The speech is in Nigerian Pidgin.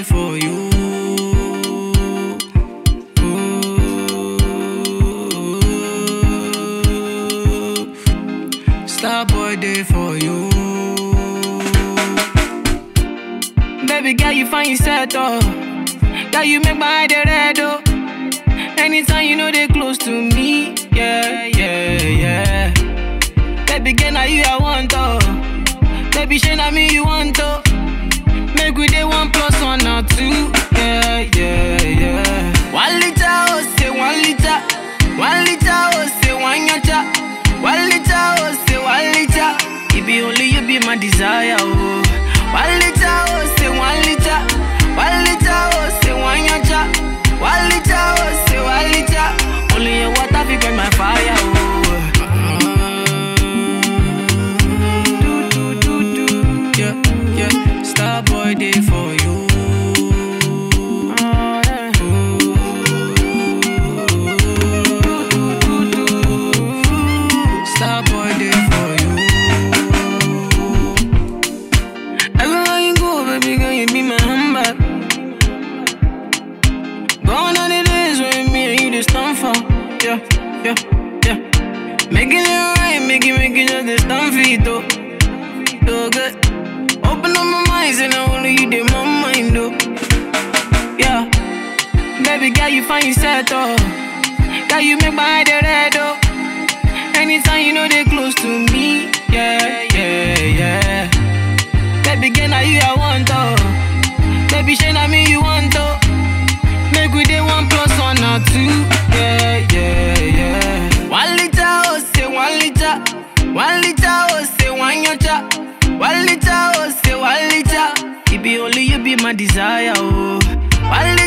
day for you. Star boy day for you. Baby girl, you find yourself oh. Girl, you make my eye red oh. Anytime you know they close to me, yeah, yeah, yeah. Baby girl, now you I want oh. Baby, shey na me you want oh. Make we dey 1 + 1 or 2, yeah, yeah, yeah. 1 liter oh, say 1 liter. 1 liter oh, say 1 yacha. 1 liter oh, say 1 liter. It be only you be my desire oh. 1 liter oh, say 1 liter. 1 liter oh, say 1 yacha. 1 liter oh, say 1 liter. Only your water fi quench my fire oh. Yeah, yeah. Star boy day for you. Star boy day for you. Everywhere you go, baby girl, you be my handbag. Gone are the days when me and you just stand for. Yeah, yeah, yeah. Making it right, make it just this stand for it though. So good. Open up my mind, and only you did my mind though. Yeah. Baby girl, you find yourself though. Girl, you make my eye red though. Anytime you know they close to me, yeah, yeah, yeah. Baby girl, now you I want oh. Baby, shey na me you want oh. Make we dey 1 + 1 or 2, yeah, yeah, yeah. 1 liter oh, say 1 liter. 1 liter oh, say 1 yacha. 1 liter oh, say 1 liter. It be only you be my desire oh. 1 liter